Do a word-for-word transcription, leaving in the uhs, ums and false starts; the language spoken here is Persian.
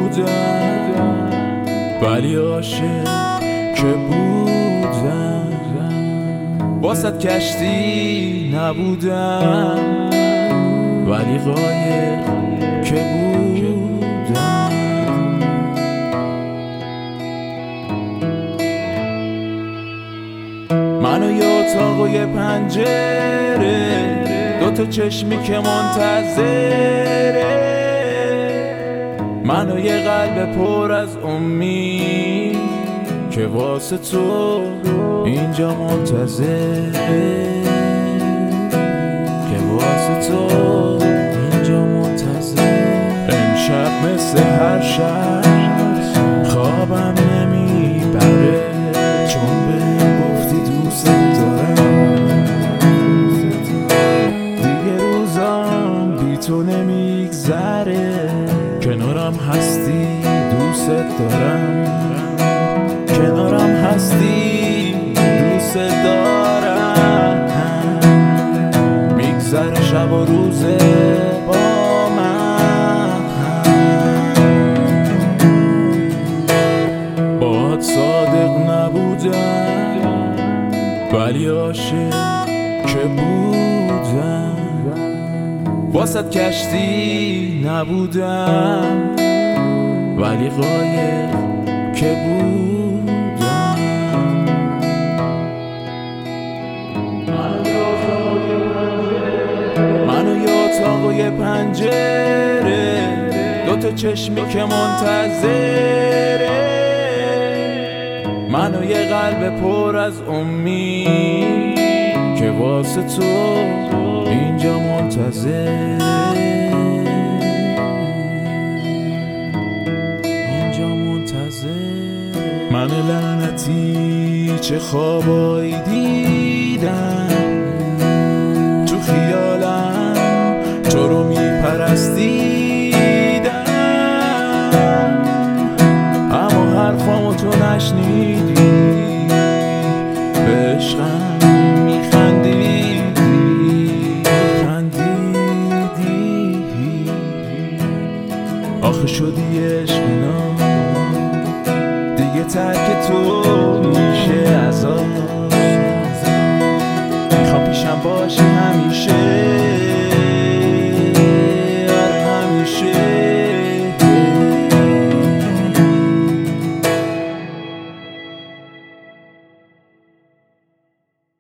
نبودم ولی عاشق که بودم، واسط کشتی نبودم ولی قایق که بودم. من و یه اتاق و یه پنجره، دوتا چشمی که منتظره، من و یه قلب پر از امید که واسه تو اینجا منتظره، که واسه تو اینجا منتظره. امشب مثل هر شب خوابم نمیبره، چون بهم گفتی دوست دارم، دیگه روزام بی تو نمیگذره، کنارم هستی دوست دارم، کنارم هستی دوست دارم، میگذره شب و روزه با من، باهات صادق نبودم ولی عاشق که بودم، واسط کشتی نبودم ولی قایق که بودم. من و یه اتاق و یه پنجره، دوتا چشمی که منتظره، من و یه قلب پر از امید که واسه تو اینجا منتظره، اینجا منتظره. من لعنتی چه خوابایی دیدم، تو خیالم تو رو میپرستیدم، اما حرفامو تو نشنیدی، به عشقم میخندیدی، خندیدی، آخه شدی عشقنا، دیگه ترک تو میشه عذاب.